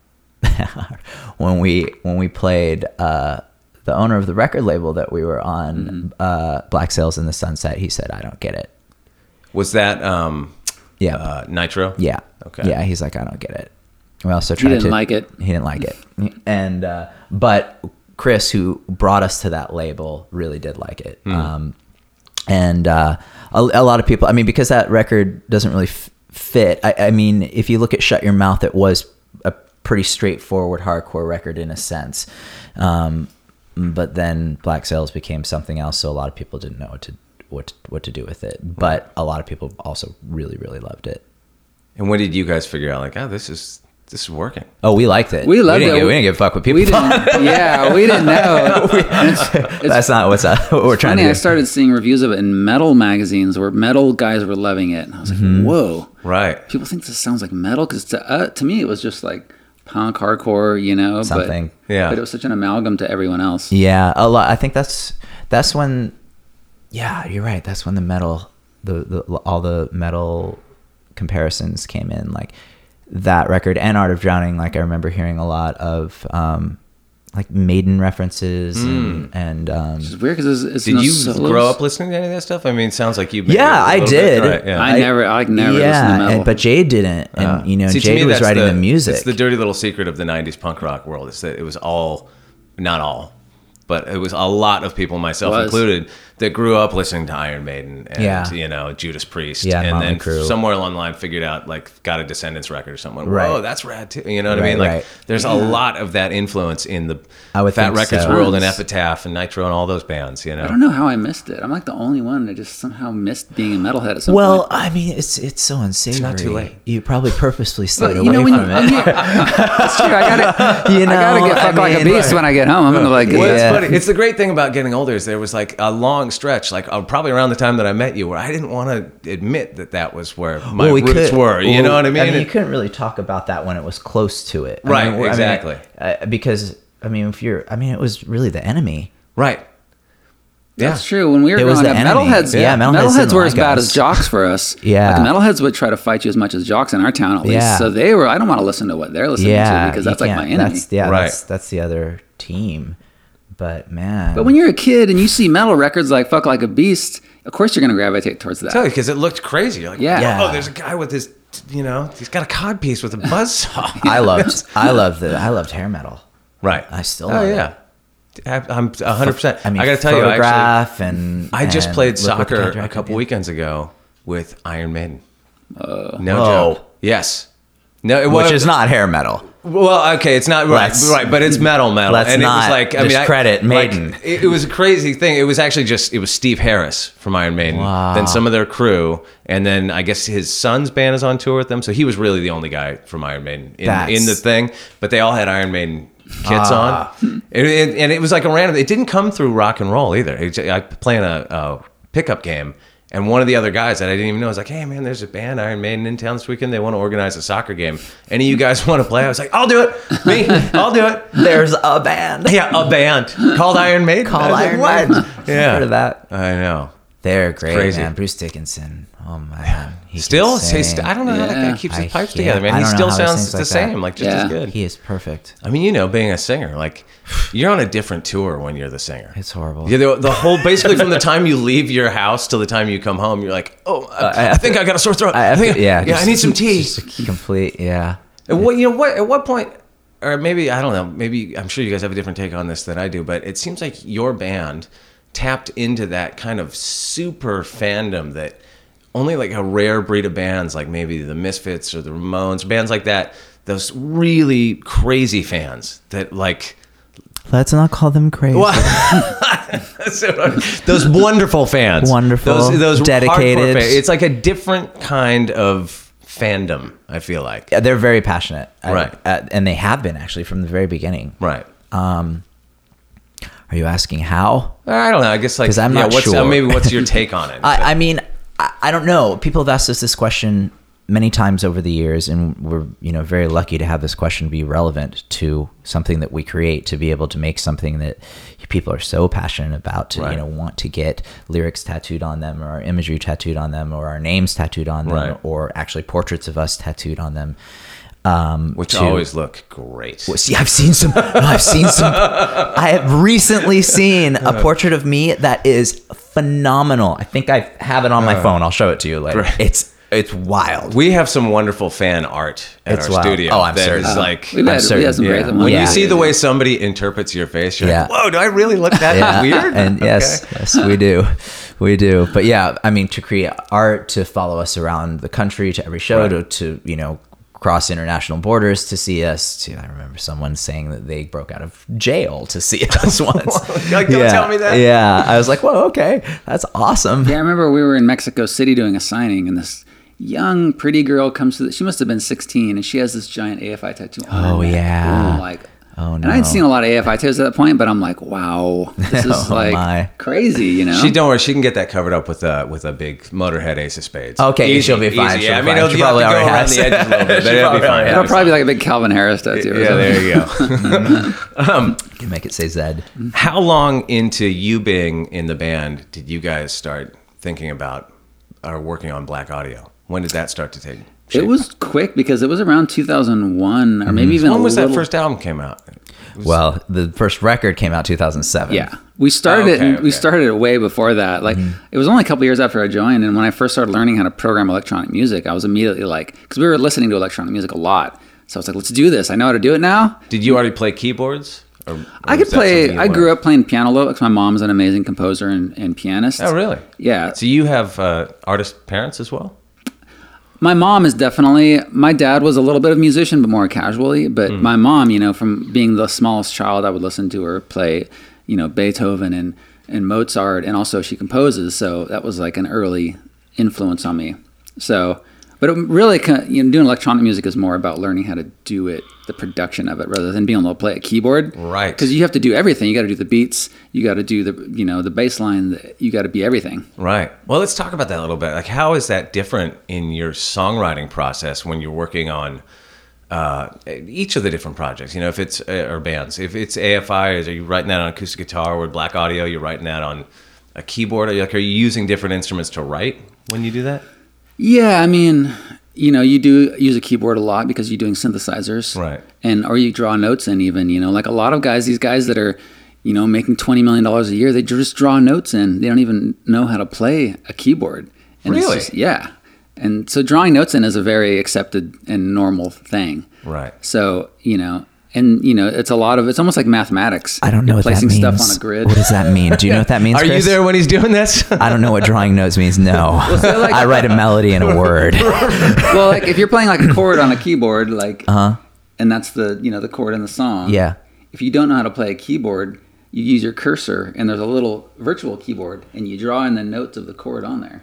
when we, when we played, uh, the owner of the record label that we were on, Mm-hmm. uh, Black Sails in the Sunset, he said, "I don't get it." Was that um, Yeah. uh, Nitro? Yeah. Okay. Yeah, he's like, "I don't get it." We also tried didn't to, like it. He didn't like it. And uh, but Chris, who brought us to that label, really did like it. Um, and uh, a, a lot of people, I mean, because that record doesn't really f- fit. I, I mean, if you look at Shut Your Mouth, it was a pretty straightforward hardcore record in a sense. Um, but then Black Sails became something else, so a lot of people didn't know what to what to, what to do with it. But a lot of people also really, really loved it. And when did you guys figure out, like, oh, this is this is working? Oh, we liked it. We loved we didn't it. Give, we didn't give a fuck what people We didn't, yeah, we didn't know. It's, it's That's not what's up, what we're trying funny, to do. I started seeing reviews of it in metal magazines where metal guys were loving it. And I was like, Mm-hmm. whoa. Right. People think this sounds like metal? Because to, uh, to me, it was just like punk, hardcore, you know. Something. But, Yeah. but it was such an amalgam to everyone else. Yeah, a lot. I think that's that's when. Yeah, you're right. That's when the metal, the, the all the metal comparisons came in. Like that record and Art of Drowning. Like I remember hearing a lot of um, like Maiden references and and um, It's weird because it's, it's Did no you solos. grow up listening to any of that stuff? I mean, it sounds like you. Yeah, I did. Right, yeah. I, never, I never yeah, listened to metal. and, but Jade didn't, and Uh, you know see, to Jade me, was that's writing the, music. It's the dirty little secret of the nineties punk rock world. Is that it was all, not all, but it was a lot of people, myself Was. included, that grew up listening to Iron Maiden and Yeah. you know Judas Priest, Yeah, and Motley then Crue. somewhere along the line figured out like got a Descendants record or something. Whoa, Right. that's rad too. You know what I Right, mean? Like right. there's a lot of that influence in the I would Fat think Records so. world and Epitaph and Nitro and all those bands. You know. I don't know how I missed it. I'm like the only one that just somehow missed being a metalhead at some well, point. I mean, it's it's so unsavory. not too late. You probably purposely stayed But, away you know, when you, from when it. you, it's true. I gotta, You I gotta know, get fucked I like a mean, beast when I get home. I'm gonna like, Well, yeah. it's Yeah. funny. It's the great thing about getting older is there was like a long stretch, like uh, probably around the time that I met you, where I didn't want to admit that that was where my Well, we roots could- were. You well, know what I mean? I mean, you And- couldn't really talk about that when it was close to it. I Right, mean, I mean, exactly. uh, because I mean, if you're, I mean, it was really the enemy. right. Yeah. That's true. When we were It was growing up, the enemy. metalheads, Yeah, metalheads metalheads didn't were like as bad us. as jocks for us. Yeah. like, metalheads would try to fight you as much as jocks in our town, at least. Yeah. So they were. I don't want to listen to what they're listening Yeah, to because you that's like my can't- enemy. That's, yeah, Right. that's that's the other team. But man, But when you're a kid and you see metal records like "Fuck Like a Beast," of course you're gonna gravitate towards that. Tell you because it looked crazy. You're like, Yeah. yeah. Yeah. Oh, there's a guy with his, you know, he's got a codpiece with a buzzsaw. I loved, I loved the, I loved hair metal. right. I still Oh love it. yeah. I- I'm a hundred percent. I mean, I got to tell you, I actually, Photograph and I just and played Look What the soccer Cat a Record couple Did. weekends ago with Iron Maiden. no Whoa. joke. Yes. No, it which was is not hair metal. Well, okay, it's not right, Let's- right, but it's metal, metal, let's and it was not like I mean, I- discredit like, Maiden. it, it was a crazy thing. It was actually just it was Steve Harris from Iron Maiden, Wow. then some of their crew, and then I guess his son's band is on tour with them. So he was really the only guy from Iron Maiden in, That's- in the thing. But they all had Iron Maiden kits Ah. on, and, and, and it was like a random. It didn't come through rock and roll either. It, I play in a, a pickup game. And one of the other guys that I didn't even know was like, "Hey man, there's a band Iron Maiden in town this weekend. They want to organize a soccer game. Any of you guys want to play?" I was like, "I'll do it. Me, I'll do it." There's a band. Yeah, a band called Iron Maiden. Called I was Iron like, Maiden. "What?" Yeah, Heard of that? I know. They're great, crazy. man. Bruce Dickinson. Oh man, he Still, can say, sing. I don't know how that Yeah. guy keeps his I pipes can't- together, man. I He don't know still how he sounds sings the like same, that. like just Yeah. as good. He is perfect. I mean, you know, being a singer, like you're on a different tour when you're the singer. It's horrible. Yeah, the, the whole basically from the time you leave your house till the time you come home, you're like, oh, I, Uh, I- I think I got a sore throat. I I, have think, to- yeah, yeah, I just- need some tea. Just a complete, yeah. And what you know what at what point or maybe I don't know, maybe I'm sure you guys have a different take on this than I do, but it seems like your band tapped into that kind of super fandom that only like a rare breed of bands like maybe the Misfits or the Ramones, bands like that, those really crazy fans that like Let's not call them crazy. so, those wonderful fans. Wonderful, Those those dedicated. hardcore fans. It's like a different kind of fandom, I feel like. Yeah, they're very passionate, I- Right. uh, and they have been actually from the very beginning. Right. Um, are you asking how? I don't know. I guess like 'Cause I'm yeah, not what's, sure. uh, maybe what's your take on it? I, I mean, I, I don't know. People have asked us this question many times over the years, and we're you know very lucky to have this question be relevant to something that we create, to be able to make something that people are so passionate about, to Right. you know want to get lyrics tattooed on them, or our imagery tattooed on them, or our names tattooed on them, Right. or actually portraits of us tattooed on them. Um, Which to- always look great. Well, see, I've seen some. no, I've seen some. I have recently seen a portrait of me that is phenomenal. I think I have it on my phone. I'll show it to you later. Great. It's It's wild. We have some wonderful fan art at It's our wild. studio. Oh, I'm that certain. is Uh, like, We've had, we had some yeah. great When ones. you Yeah. see the way somebody interprets your face, you're like, Yeah. whoa, do I really look that Yeah, weird? and yes, Okay. yes, we do, we do. But yeah, I mean, to create art, to follow us around the country, to every show, Right. to, to you know, cross international borders to see us. To I remember someone saying that they broke out of jail to see us once. Like, don't yeah, tell me that. Yeah, I was like, whoa, okay, that's awesome. Yeah, I remember we were in Mexico City doing a signing, and this young, pretty girl comes to the, she must have been sixteen, and she has this giant A F I tattoo on her Oh, neck. yeah. And I'm like, Oh, and I had no. seen a lot of A F I tattoos at that point, but I'm like, wow, this is Oh, like my. crazy, you know? She don't worry. She can get that covered up with a with a big Motorhead Ace of Spades. Okay, she'll be fine, Easy. she'll Yeah, I be mean, fine. it'll, She you have probably to go already around has. the edges a little bit, but She it'll be probably fine. already It'll probably be like a big Calvin Harris tattoo. or Yeah, something. there you go. um, You can make it say Zed. how long into you being in the band did you guys start thinking about or working on Black Audio? When did that start to take shape? It was quick because it was around two thousand one or maybe even When a was little. that first album came out? It was- Well, the first record came out two thousand seven. Yeah, we started Oh, it. okay, We okay. started it way before that. Like it was only a couple years after I joined, and when I first started learning how to program electronic music, I was immediately like, because we were listening to electronic music a lot, so I was like, let's do this. I know how to do it now. Did you already play keyboards? Or, or I was could that play. something you I grew learned? up playing piano a lot because my mom's an amazing composer and, and pianist. Oh, really? Yeah. So you have uh, artist parents as well? My mom is definitely. My dad was a little bit of a musician, but more casually. But my mom, you know, from being the smallest child, I would listen to her play, you know, Beethoven and and Mozart, and also she composes. So that was like an early influence on me. So, but it really, kind of, you know, doing electronic music is more about learning how to do it, the production of it, rather than being able to play a keyboard. Right. Because you have to do everything. You got to do the beats. You got to do the, you know, the bass line. the- You got to be everything. Right. Well, let's talk about that a little bit. Like, how is that different in your songwriting process when you're working on uh, each of the different projects? You know, if it's uh, or bands, if it's A F I, is are you writing that on acoustic guitar or Black Audio? You're writing that on a keyboard. Are you, like, are you using different instruments to write when you do that? Yeah, I mean, you know, you do use a keyboard a lot because you're doing synthesizers, Right. And or you draw notes in even. You know, like a lot of guys, these guys that are, you know, making twenty million dollars a year, they just draw notes in. They don't even know how to play a keyboard. And it's Really? just- yeah. And so drawing notes in is a very accepted and normal thing. Right. So you know, and you know, it's a lot of it's almost like mathematics. I don't know You're what that placing means. stuff on a grid. What does that mean? Do you know what that means? Are you Chris? there when he's doing this? I don't know what drawing notes means. No, like- I write a melody in a word. Well, like if you're playing like a chord on a keyboard, like, Uh huh. and that's the you know the chord in the song. Yeah. If you don't know how to play a keyboard, you use your cursor, and there's a little virtual keyboard, and you draw in the notes of the chord on there.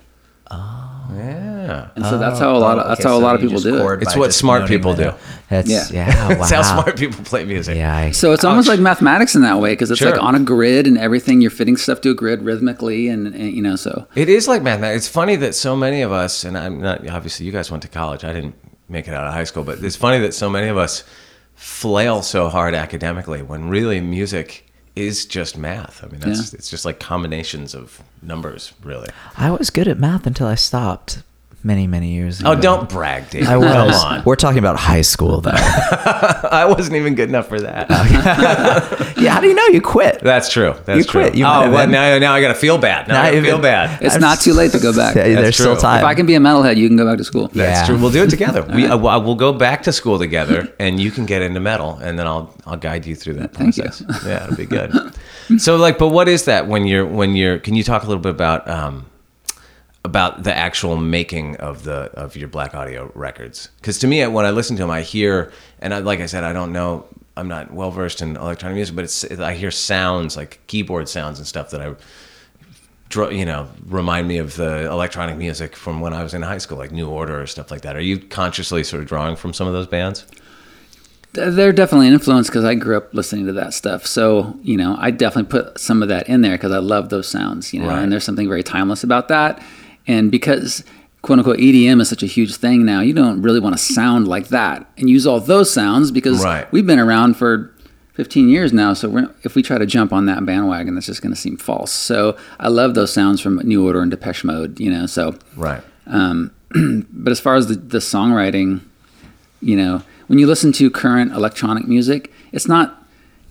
Yeah. And so that's how a lot of that's how a lot of people do it. It's what smart people do. That's Yeah. yeah. Wow. That's how smart people play music. Yeah. I, So it's almost like mathematics in that way because it's Sure. like on a grid and everything. You're fitting stuff to a grid rhythmically, and, and you know so. It is like mathematics. It's funny that so many of us, and I'm not, obviously you guys went to college. I didn't make it out of high school, but it's funny that so many of us flail so hard academically when really music is just math. I mean, that's, Yeah. it's just like combinations of numbers, really. I was good at math until I stopped many, many years ago. Oh, don't brag, Dave. I was. Come on. We're talking about high school, though. I wasn't even good enough for that. Yeah. How do you know you quit? That's true. That's You true. quit. You might oh, have well, been. now, now I got to feel bad. Now, Now I gotta you've feel been- bad. It's not too late to go back. Yeah, There's true. still time. If I can be a metalhead, you can go back to school. That's Yeah. true. We'll do it together. We uh, we'll we'll go back to school together, and you can get into metal, and then I'll I'll guide you through that Thank you. process. Yeah, it'll be good. So, like, but what is that when you're when you're? Can you talk a little bit about um about the actual making of the of your Black Audio records? Because to me, when I listen to them, I hear, and I, like I said, I don't know. I'm not well versed in electronic music, but it's I hear sounds like keyboard sounds and stuff that I. draw- You know, remind me of the electronic music from when I was in high school, like New Order or stuff like that. Are you consciously sort of drawing from some of those bands? They're definitely an influence because I grew up listening to that stuff. So, you know, I definitely put some of that in there because I love those sounds, you know, Right. and there's something very timeless about that. And because quote unquote E D M is such a huge thing now, you don't really want to sound like that and use all those sounds because Right. we've been around for fifteen years now. So we're, if we try to jump on that bandwagon, that's just going to seem false. So I love those sounds from New Order and Depeche Mode, you know, so. Right. Um, but as far as the, the songwriting, you know, when you listen to current electronic music, it's not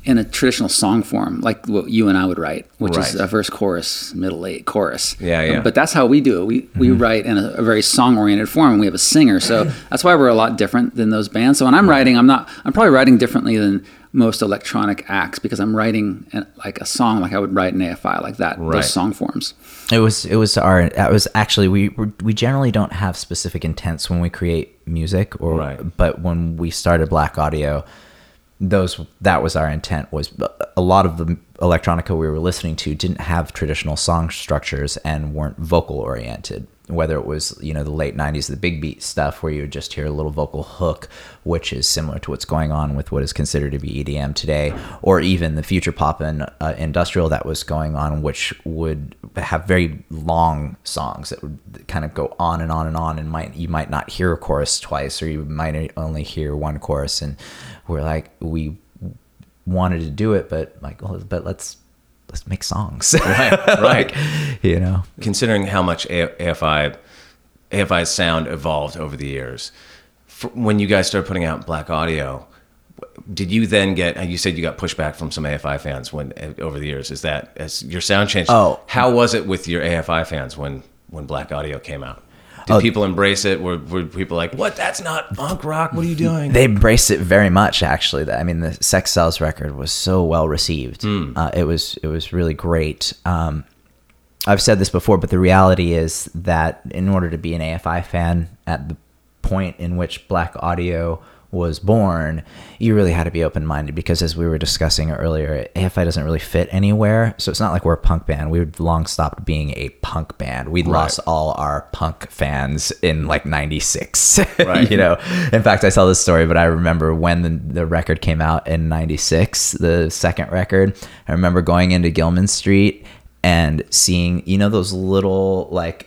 in a traditional song form, like what you and I would write, which is Right. a verse, chorus, middle, eight, chorus. Yeah, yeah. But that's how we do it. We we write in a, a very song-oriented form, and we have a singer. So that's why we're a lot different than those bands. So when I'm writing, I'm not. I'm probably writing differently than most electronic acts because I'm writing an, like a song like I would write in A F I, like that. Right. Those song forms. It was it was our it was actually we we we generally don't have specific intents when we create music or Right. but when we started Black Audio, those that was our intent. Was a lot of the electronica we were listening to didn't have traditional song structures and weren't vocal oriented. Whether it was, you know, the late nineties, the big beat stuff where you would just hear a little vocal hook, which is similar to what's going on with what is considered to be E D M today, or even the future pop and uh, industrial that was going on, which would have very long songs that would kind of go on and on and on, and might you might not hear a chorus twice, or you might only hear one chorus. And we're like, we wanted to do it, but like, well, but let's let's make songs, Right, right. Like, you know. Considering how much A- AFI, AFI's sound evolved over the years, for when you guys started putting out Black Audio, did you then get? You said you got pushback from some A F I fans when over the years. Is that as your sound changed? Oh. How was it with your A F I fans when when Black Audio came out? Did Oh. people embrace it? Were, were people like, "What? That's not punk rock. What are you doing?" They embraced it very much, actually. I mean, the Sex Cells record was so well received. Uh, it was it was really great. Um, I've said this before, but the reality is that in order to be an A F I fan at the point in which Black Audio was born, you really had to be open-minded, because as we were discussing earlier, A F I doesn't really fit anywhere. So it's not like we're a punk band. We've long stopped being a punk band. We lost all our punk fans in like ninety-six. Right. You know, in fact, I tell this story, but I remember when the, the record came out in ninety-six, the second record, I remember going into Gilman Street and seeing, you know, those little like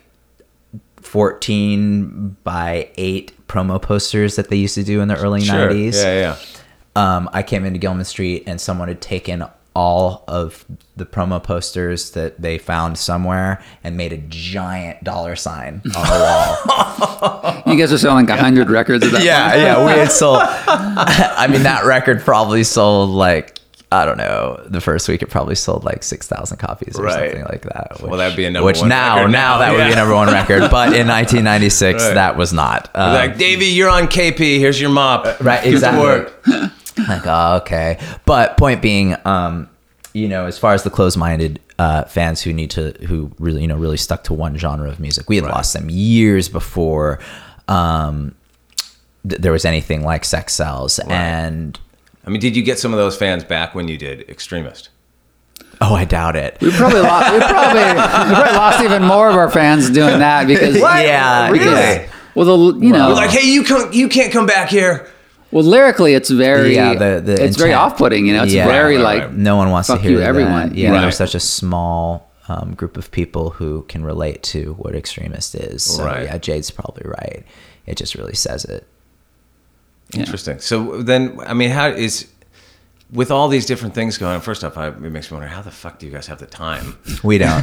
fourteen by eight promo posters that they used to do in the early Sure. nineties. Yeah, yeah. Um, I came into Gilman Street and someone had taken all of the promo posters that they found somewhere and made a giant dollar sign on the wall. You guys are selling like a hundred records of that. Yeah, yeah, we had sold. I mean, that record probably sold like, I don't know. The first week it probably sold like six thousand copies or Right. something like that. Which, Well, that'd be a number which one now, record now now, that would be yeah. a number one record. But in nineteen ninety-six, Right. that was not. Um, like, Davey, you're on K P. Here's your mop. right, Good exactly. work. Like, oh, okay. But point being, um, you know, as far as the closed-minded uh, fans who need to, who really, you know, really stuck to one genre of music, we had Right. lost them years before um, th- there was anything like Sex Cells. And I mean, did you get some of those fans back when you did Extremist? oh, I doubt it. We probably lost. We probably, we probably lost even more of our fans doing that because What? Yeah, because, really? well, the you know, We're like, hey, you come, you can't come back here. well, lyrically, it's very, Yeah, the- the it's very intent. off-putting. You know, it's Yeah. very Right, like right. No one wants fuck to hear you, that. everyone. Yeah, Right. there's such a small um, group of people who can relate to what Extremist is. So Right. yeah, Jade's probably right. It just really says it. Interesting. So then, I mean, how is with all these different things going on? First off, I, it makes me wonder how the fuck do you guys have the time? We don't.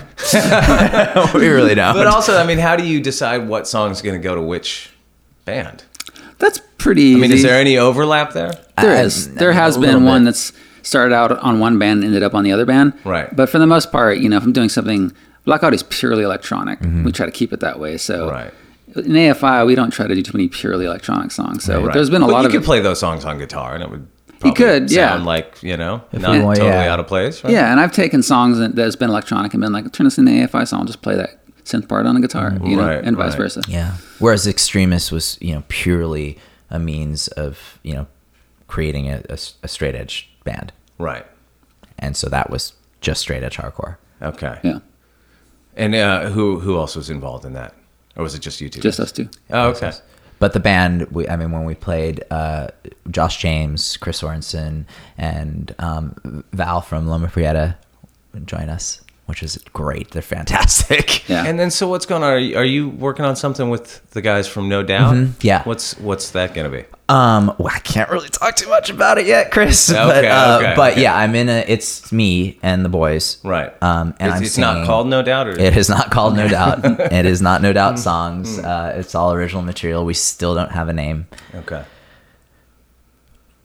We really don't. But also, I mean, how do you decide what song's going to go to which band? that's pretty. I mean, is easy. there any overlap there? There I- is. I There mean, has a little been one bit. that's started out on one band, and ended up on the other band. Right. But for the most part, you know, if I'm doing something, Black Audio is purely electronic. Mm-hmm. We try to keep it that way. So Right. in A F I, we don't try to do too many purely electronic songs. So Right. there's been a But lot you of could it- play those songs on guitar, and it would. Probably could, yeah. sound like you know, If not we want, totally yeah. out of place. Right? Yeah, and I've taken songs that- that's been electronic and been like, turn this into an A F I song, I'll just play that synth part on a guitar, you know, Right, and vice right. versa. Yeah. Whereas Extremist was, you know, purely a means of, you know, creating a, a, a straight edge band. Right. And so that was just straight edge hardcore. Okay. Yeah, And uh, who who else was involved in that, or was it just you two? just us two. Oh, okay. But the band, we, I mean, when we played, uh, Josh James, Chris Sorensen, and um, Val from Loma Prieta would join us, which is great. They're fantastic. Yeah. And then, so what's going on? Are you, are you working on something with the guys from No Doubt? Mhm, yeah. What's what's that gonna be? Um, well, I can't really talk too much about it yet, Chris. Okay, but uh, okay, but okay. yeah, I'm in a. It's me and the boys. Right. Um, and it's I'm it's not singing- called No Doubt, or It is not called No Doubt. It is not No Doubt songs. Uh, it's all original material. We still don't have a name. okay.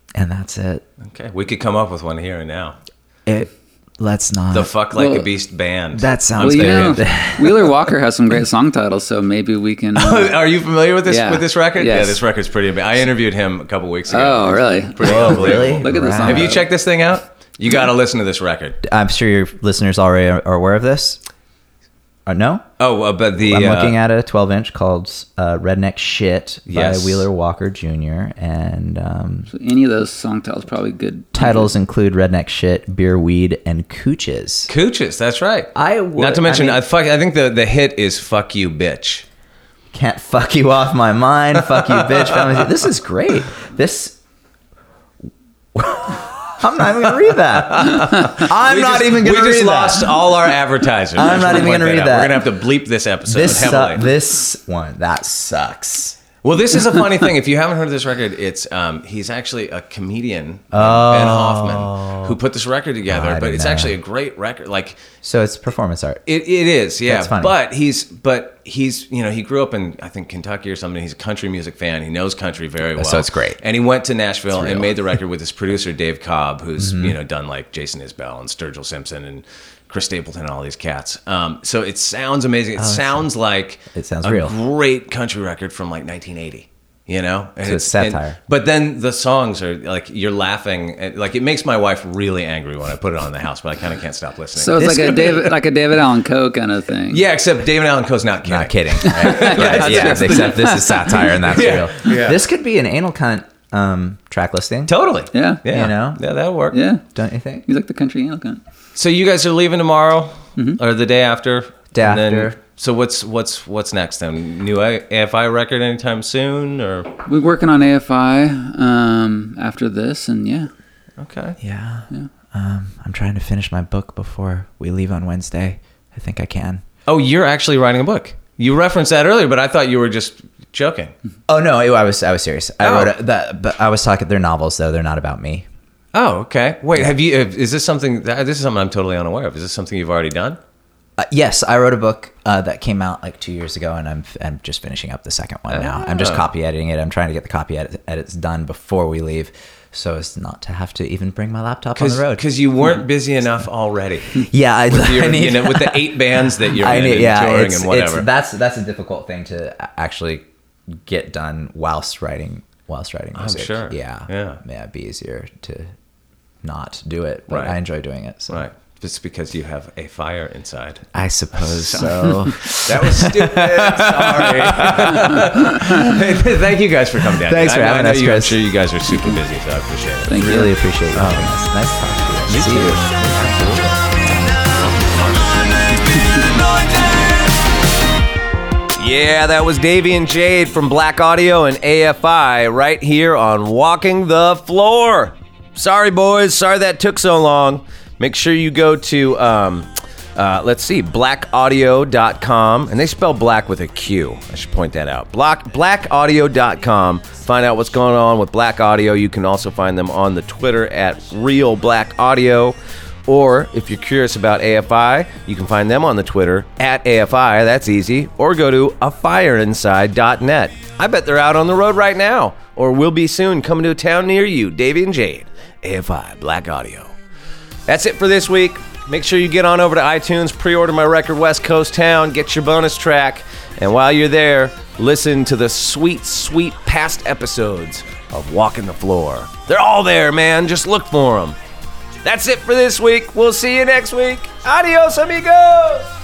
and that's it. Okay, we could come up with one here and now. It. Let's not. The Fuck Like Well, a Beast band. That Well, sounds you know, good. Wheeler Walker has some great song titles, so maybe we can. uh, Are you familiar with this Yeah. with this record? Yes. Yeah, this record's pretty amazing. I interviewed him a couple weeks ago. Oh, really? Pretty Oh, unbelievable. really? Look at this Right. song. Have you checked this thing out? You got to listen to this record. I'm sure your listeners already are, are aware of this. Or no? Oh, uh, but the I'm uh, looking at a twelve inch called uh, Redneck Shit Yes. by Wheeler Walker Junior And um, So any of those song titles probably good. titles include Redneck Shit, Beer, Weed, and Cooches. Cooches. That's right. I would, Not to mention, I I, mean- fuck. I think the the hit is "Fuck You, Bitch." Can't fuck you off my mind. Fuck you, bitch. Family. This is great. This. I'm not even gonna read that. I'm We not just- even gonna We read just that. lost all our advertisers. I'm I just not wanna even point gonna read out. that. We're gonna have to bleep this episode This heavily. su- this one that sucks. Well, this is a funny thing. If you haven't heard of this record, it's um, he's actually a comedian, named Oh. Ben Hoffman, who put this record together. Oh, I but didn't it's know. actually a great record. Like So it's performance art. it, it is, yeah. That's funny. But he's but he's you know he grew up in I think Kentucky or something. He's a country music fan. He knows country very well. So it's great. And he went to Nashville It's and real. made the record with his producer Dave Cobb, who's Mm-hmm. you know done like Jason Isbell and Sturgill Simpson and Chris Stapleton and all these cats. Um, so it sounds amazing. It sounds like Oh, It sounds a real. great country record from like nineteen eighty. You know, and So it's satire. and- but then the songs are like you're laughing. And, like it makes my wife really angry when I put it on in the house, but I kind of can't stop listening. So it's This like a could be- David, like a David Allen Coe kind of thing. yeah, except David Allen Coe's not kidding. Not kidding. Right? Right, yeah, except this is satire and that's Yeah, real. yeah. This could be an anal cunt um, track listing. Totally. Yeah. Yeah. You know? Yeah, that'll work. Yeah. Don't you think? He's like the country anal. So you guys are leaving tomorrow or the day after? Day And then- after. so what's what's what's next then? New A F I record anytime soon or We're working on A F I um, after this, and yeah. okay? Yeah. Yeah. Um, I'm trying to finish my book before we leave on Wednesday. I think I can. Oh, you're actually writing a book. You referenced that earlier, but I thought you were just joking. Oh no, I was I was serious. I Oh. wrote a, that, but I was talking. They're novels though. They're not about me. Oh, okay. Wait, have you? Is this something? That, this is something I'm totally unaware of. Is this something you've already done? Uh, yes, I wrote a book uh, that came out like two years ago, and I'm I'm just finishing up the second one now. I'm just Oh. copy editing it. I'm trying to get the copy edit, edits done before we leave, so as not to have to even bring my laptop on the road. Because you weren't busy enough already. Yeah, I, With, your, I need, you know, with the eight bands that you're I in need, and yeah, touring it's, and whatever. It's, that's that's a difficult thing to a- actually get done whilst writing whilst writing I'm music. sure. Yeah, Yeah. yeah. It'd be easier to not do it, but Right. I enjoy doing it. So. Right. Just because you have a fire inside. I suppose so. That was stupid. Sorry. Thank you guys for coming down. Thanks for I, having I know us, you, I'm Chris. sure you guys are super busy, so I appreciate it. Thank you. Really appreciate you having us. Nice talking to you. See you. Yeah, that was Davey and Jade from Black Audio and A F I right here on Walking the Floor. Sorry, boys. Sorry that took so long. Make sure you go to, um, uh, let's see, black audio dot com. And they spell black with a Q. I should point that out. Black, black audio dot com. Find out what's going on with Black Audio. You can also find them on the Twitter at Real Black Audio. Or if you're curious about A F I, you can find them on the Twitter at A F I. That's easy. Or go to a fire inside dot net. I bet they're out on the road right now, or will be soon, coming to a town near you. Davey and Jade, A F I, Black Audio. That's it for this week. Make sure you get on over to iTunes, pre-order my record West Coast Town, get your bonus track, and while you're there, listen to the sweet, sweet past episodes of Walking the Floor. They're all there, man. Just look for them. That's it for this week. We'll see you next week. Adios, amigos.